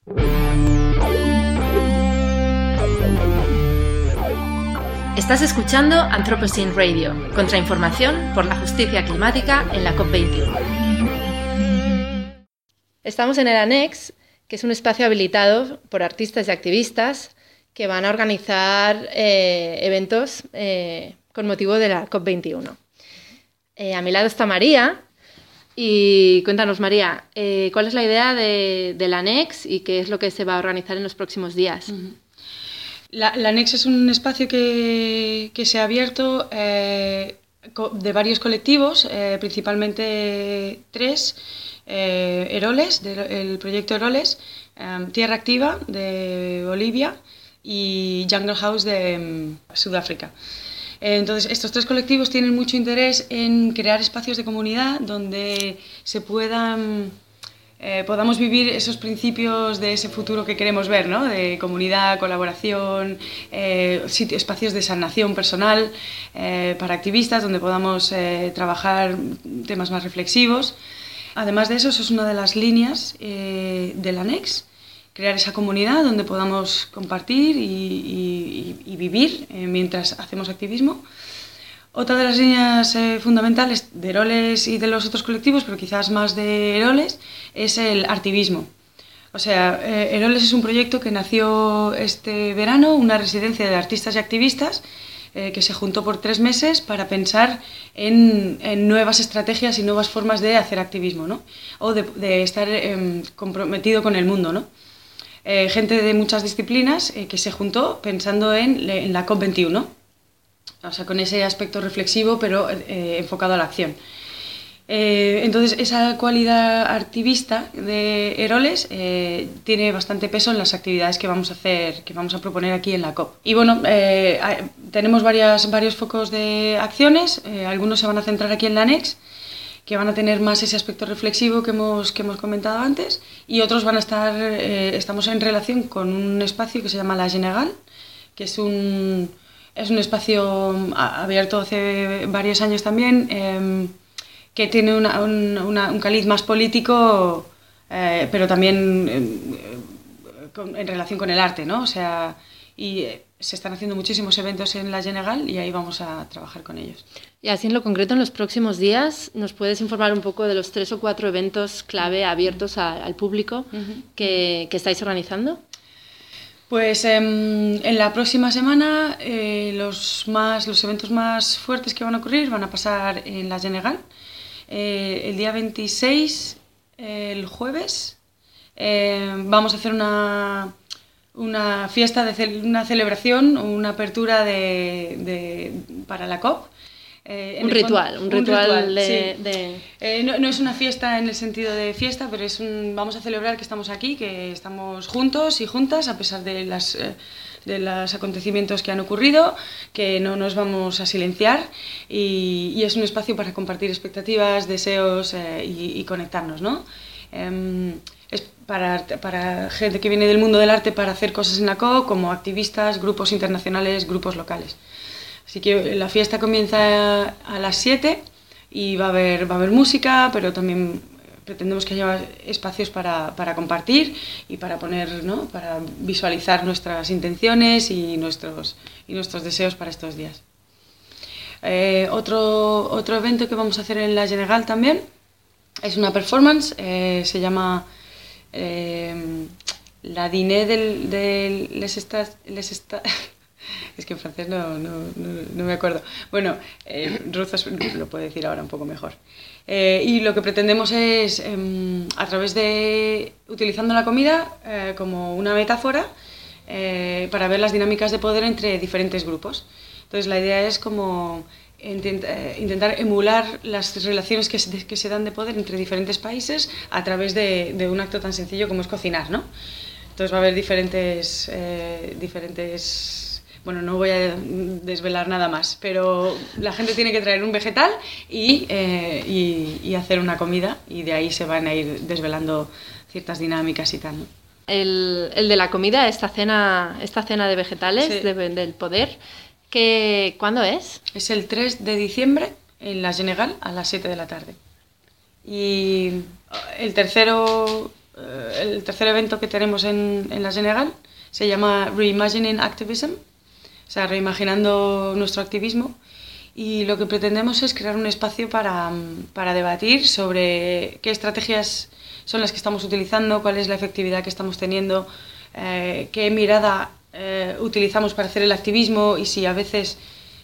Estás escuchando Anthropocene Radio, contrainformación por la justicia climática en la COP21. Estamos en el Annex, que es un espacio habilitado por artistas y activistas que van a organizar eventos con motivo de la COP21. A mi lado está María. Y cuéntanos, María, ¿cuál es la idea del Annex y qué es lo que se va a organizar en los próximos días? La Annex es un espacio que se ha abierto de varios colectivos, principalmente 3, Eroles, el proyecto Eroles, Tierra Activa de Bolivia y Jungle House de Sudáfrica. Entonces, estos 3 colectivos tienen mucho interés en crear espacios de comunidad donde se podamos vivir esos principios de ese futuro que queremos ver, ¿no? De comunidad, colaboración, espacios de sanación personal para activistas donde podamos trabajar temas más reflexivos. Además de eso, es una de las líneas del Annex, crear esa comunidad donde podamos compartir y vivir mientras hacemos activismo. Otra de las líneas fundamentales de Eroles y de los otros colectivos, pero quizás más de Eroles, es el artivismo. O sea, Eroles es un proyecto que nació este verano, una residencia de artistas y activistas que se juntó por 3 meses para pensar en nuevas estrategias y nuevas formas de hacer activismo, ¿no? O de estar comprometido con el mundo, ¿no? Gente de muchas disciplinas que se juntó pensando en la COP21. O sea, con ese aspecto reflexivo, pero enfocado a la acción. Entonces, esa cualidad activista de Eroles tiene bastante peso en las actividades que vamos a proponer aquí en la COP. Y bueno, tenemos varios focos de acciones, algunos se van a centrar aquí en la Annex, que van a tener más ese aspecto reflexivo que hemos comentado antes, y otros van a estar, estamos en relación con un espacio que se llama La Genegal, que es un espacio abierto hace varios años también, que tiene un caliz más político, pero también en relación con el arte, ¿no? O sea, se están haciendo muchísimos eventos en La Genegal y ahí vamos a trabajar con ellos. Y así en lo concreto, en los próximos días, ¿nos puedes informar un poco de los 3 o 4 eventos clave abiertos al público que estáis organizando? Pues en la próxima semana los eventos más fuertes que van a ocurrir van a pasar en La Genegal. El día 26, el jueves, vamos a hacer una fiesta, una celebración, una apertura para la COP. Un ritual sí. No es una fiesta en el sentido de fiesta, pero vamos a celebrar que estamos aquí, que estamos juntos y juntas a pesar de los acontecimientos que han ocurrido, que no nos vamos a silenciar y es un espacio para compartir expectativas, deseos y conectarnos, ¿no? Es para gente que viene del mundo del arte para hacer cosas en la COP, como activistas, grupos internacionales, grupos locales. Así que la fiesta comienza a las 7 y va a haber música, pero también pretendemos que haya espacios para compartir y para poner, ¿no? Para visualizar nuestras intenciones y nuestros deseos para estos días. Otro evento que vamos a hacer en La Genegal también es una performance, se llama La Dîner de les Estats... Es que en francés no me acuerdo. Bueno, Ruth lo puede decir ahora un poco mejor. Y lo que pretendemos es, a través utilizando la comida como una metáfora para ver las dinámicas de poder entre diferentes grupos. Entonces la idea es como intentar emular las relaciones que se dan de poder entre diferentes países a través de un acto tan sencillo como es cocinar, ¿no? Entonces va a haber diferentes bueno, no voy a desvelar nada más, pero la gente tiene que traer un vegetal y hacer una comida y de ahí se van a ir desvelando ciertas dinámicas y tal, ¿no? El de la comida, esta cena de vegetales, sí, del poder, ¿cuándo es? Es el 3 de diciembre en La Genegal a las 7 de la tarde. Y el tercero el tercer evento que tenemos en la General se llama Reimagining Activism, o sea, reimaginando nuestro activismo. Y lo que pretendemos es crear un espacio para debatir sobre qué estrategias son las que estamos utilizando, cuál es la efectividad que estamos teniendo, qué mirada utilizamos para hacer el activismo y si a veces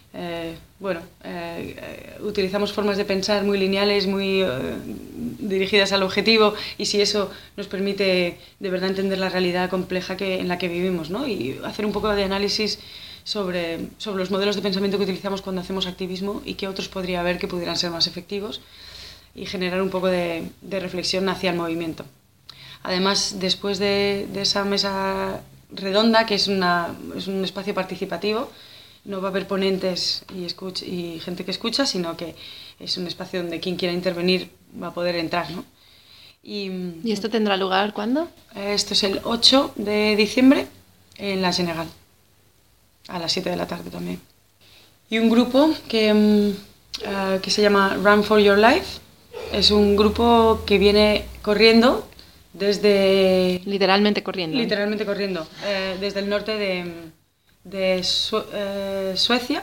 utilizamos formas de pensar muy lineales, muy dirigidas al objetivo, y si eso nos permite de verdad entender la realidad compleja en la que vivimos, ¿no? Y hacer un poco de análisis sobre los modelos de pensamiento que utilizamos cuando hacemos activismo y qué otros podría haber que pudieran ser más efectivos, y generar un poco de reflexión hacia el movimiento. Además, después de esa mesa redonda, que es un espacio participativo, no va a haber ponentes y gente que escucha, sino que es un espacio donde quien quiera intervenir va a poder entrar, ¿no? ¿Y esto tendrá lugar cuándo? Esto es el 8 de diciembre en la General, a las 7 de la tarde también. Y un grupo que se llama Run for Your Life, es un grupo que viene corriendo desde... Literalmente corriendo. Literalmente corriendo, desde el norte de Suecia.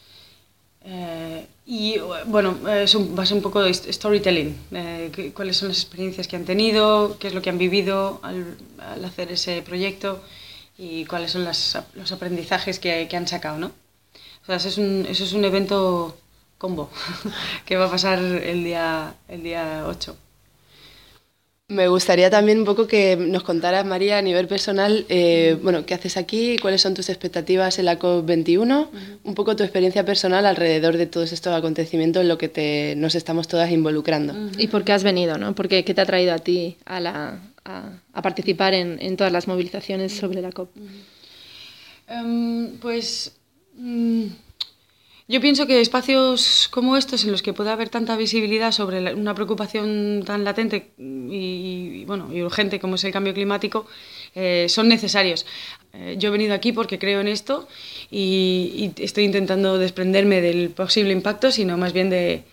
Y bueno, va a ser un poco de storytelling, cuáles son las experiencias que han tenido, qué es lo que han vivido al hacer ese proyecto y cuáles son los aprendizajes que han sacado, ¿no? O sea, eso es un evento combo que va a pasar el día 8. Me gustaría también un poco que nos contaras, María, a nivel personal, bueno, qué haces aquí, cuáles son tus expectativas en la COP21, un poco tu experiencia personal alrededor de todos estos acontecimientos en lo que nos estamos todas involucrando. ¿Y por qué has venido, no? ¿Qué te ha traído a ti a participar en todas las movilizaciones sobre la COP? Yo pienso que espacios como estos, en los que pueda haber tanta visibilidad sobre una preocupación tan latente y urgente como es el cambio climático, son necesarios. Yo he venido aquí porque creo en esto y estoy intentando desprenderme del posible impacto, sino más bien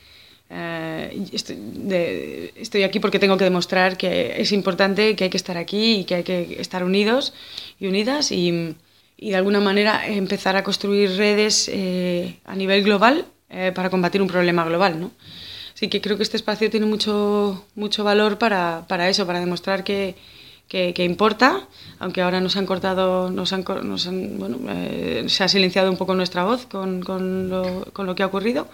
estoy aquí porque tengo que demostrar que es importante, que hay que estar aquí y que hay que estar unidos y unidas y de alguna manera empezar a construir redes a nivel global para combatir un problema global, ¿no? Así que creo que este espacio tiene mucho valor para eso, para demostrar que importa, aunque ahora nos han cortado, se ha silenciado un poco nuestra voz con lo que ha ocurrido,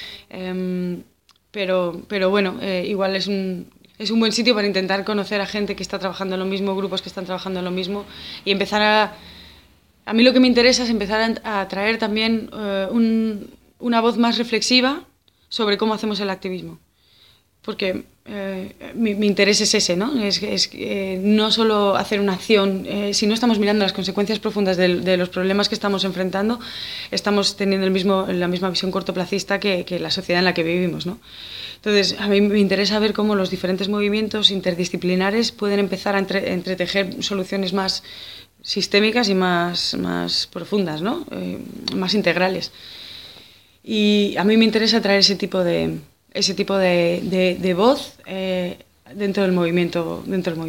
pero bueno, igual es un buen sitio para intentar conocer a gente que está trabajando en lo mismo, grupos que están trabajando en lo mismo, y empezar a mí lo que me interesa es empezar a traer también una voz más reflexiva sobre cómo hacemos el activismo. Porque mi interés es ese, ¿no? Es no solo hacer una acción, si no estamos mirando las consecuencias profundas de los problemas que estamos enfrentando, estamos teniendo la misma visión cortoplacista que la sociedad en la que vivimos, ¿no? Entonces, a mí me interesa ver cómo los diferentes movimientos interdisciplinares pueden empezar a entretejer soluciones más sistémicas y más profundas, ¿no? Más integrales. Y a mí me interesa traer ese tipo de voz dentro del movimiento.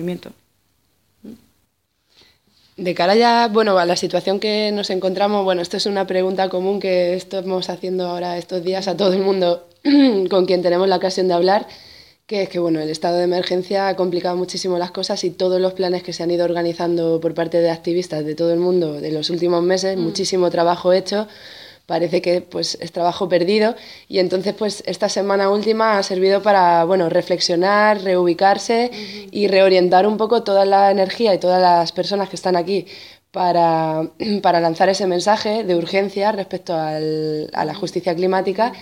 De cara ya, bueno, a la situación que nos encontramos, bueno, esto es una pregunta común que estamos haciendo ahora estos días a todo el mundo con quien tenemos la ocasión de hablar, que es que bueno, el estado de emergencia ha complicado muchísimo las cosas y todos los planes que se han ido organizando por parte de activistas de todo el mundo de los últimos meses, muchísimo trabajo hecho, parece que pues es trabajo perdido, y entonces pues esta semana última ha servido para bueno, reflexionar, reubicarse y reorientar un poco toda la energía y todas las personas que están aquí para lanzar ese mensaje de urgencia respecto a la justicia climática.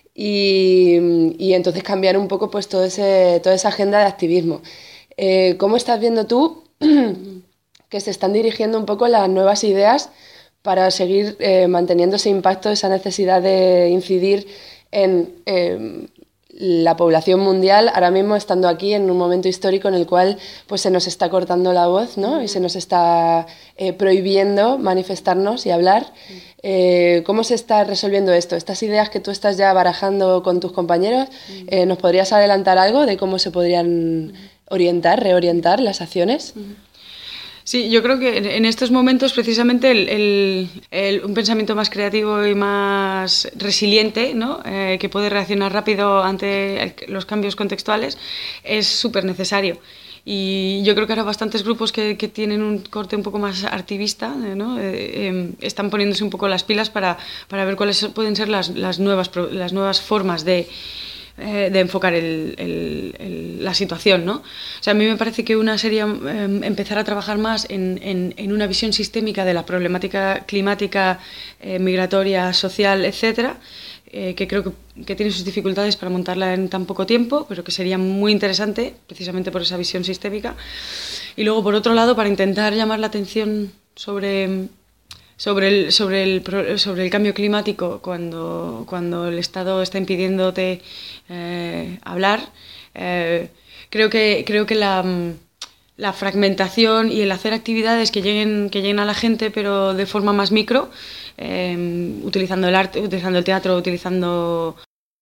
Y entonces cambiar un poco pues toda esa agenda de activismo. ¿Cómo estás viendo tú que se están dirigiendo un poco las nuevas ideas para seguir manteniendo ese impacto, esa necesidad de incidir en la población mundial, ahora mismo estando aquí en un momento histórico en el cual pues, se nos está cortando la voz, ¿no? Y se nos está prohibiendo manifestarnos y hablar? ¿Cómo se está resolviendo esto? Estas ideas que tú estás ya barajando con tus compañeros, ¿nos podrías adelantar algo de cómo se podrían reorientar las acciones? Sí, yo creo que en estos momentos precisamente un pensamiento más creativo y más resiliente, ¿no? Que puede reaccionar rápido ante los cambios contextuales, es súper necesario. Y yo creo que ahora bastantes grupos que tienen un corte un poco más activista, ¿no? Están poniéndose un poco las pilas para ver cuáles pueden ser las nuevas formas de enfocar la situación, ¿no? O sea, a mí me parece que una sería empezar a trabajar más en una visión sistémica de la problemática climática, migratoria, social, etcétera, que creo que tiene sus dificultades para montarla en tan poco tiempo, pero que sería muy interesante precisamente por esa visión sistémica. Y luego, por otro lado, para intentar llamar la atención sobre el cambio climático cuando el Estado está impidiéndote hablar, creo que la fragmentación y el hacer actividades que lleguen a la gente, pero de forma más micro, utilizando el arte, utilizando el teatro, utilizando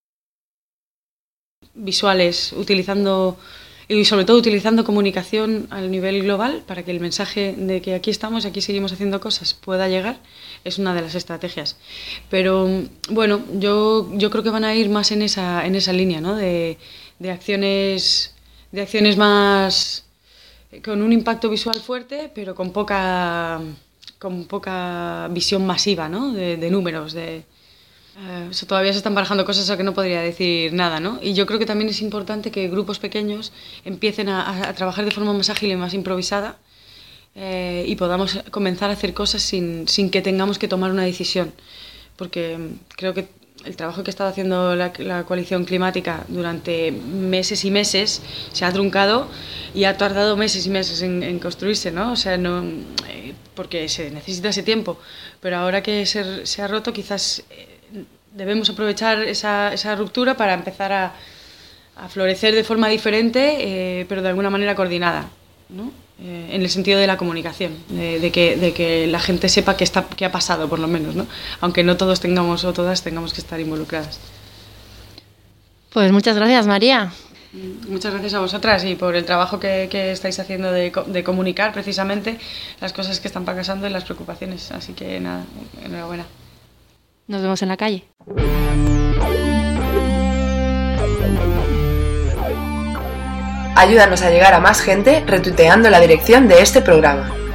visuales, y sobre todo utilizando comunicación a nivel global para que el mensaje de que aquí estamos, aquí seguimos haciendo cosas, pueda llegar, es una de las estrategias. Pero bueno, yo creo que van a ir más en esa línea, ¿no? de acciones más con un impacto visual fuerte, pero con poca visión masiva, ¿no? de números, todavía se están barajando cosas a que no podría decir nada, ¿no? Y yo creo que también es importante que grupos pequeños empiecen a trabajar de forma más ágil y más improvisada, y podamos comenzar a hacer cosas sin que tengamos que tomar una decisión, porque creo que el trabajo que ha estado haciendo la coalición climática durante meses y meses se ha truncado y ha tardado meses y meses en construirse, ¿no? O sea, porque se necesita ese tiempo, pero ahora que se ha roto, quizás debemos aprovechar esa ruptura para empezar a florecer de forma diferente, pero de alguna manera coordinada, ¿no? En el sentido de la comunicación, de que la gente sepa qué ha pasado, por lo menos, ¿no? Aunque no todos tengamos o todas tengamos que estar involucradas. Pues muchas gracias, María. Muchas gracias a vosotras y por el trabajo que estáis haciendo de comunicar precisamente las cosas que están pasando y las preocupaciones. Así que nada, enhorabuena. Nos vemos en la calle. Ayúdanos a llegar a más gente retuiteando la dirección de este programa.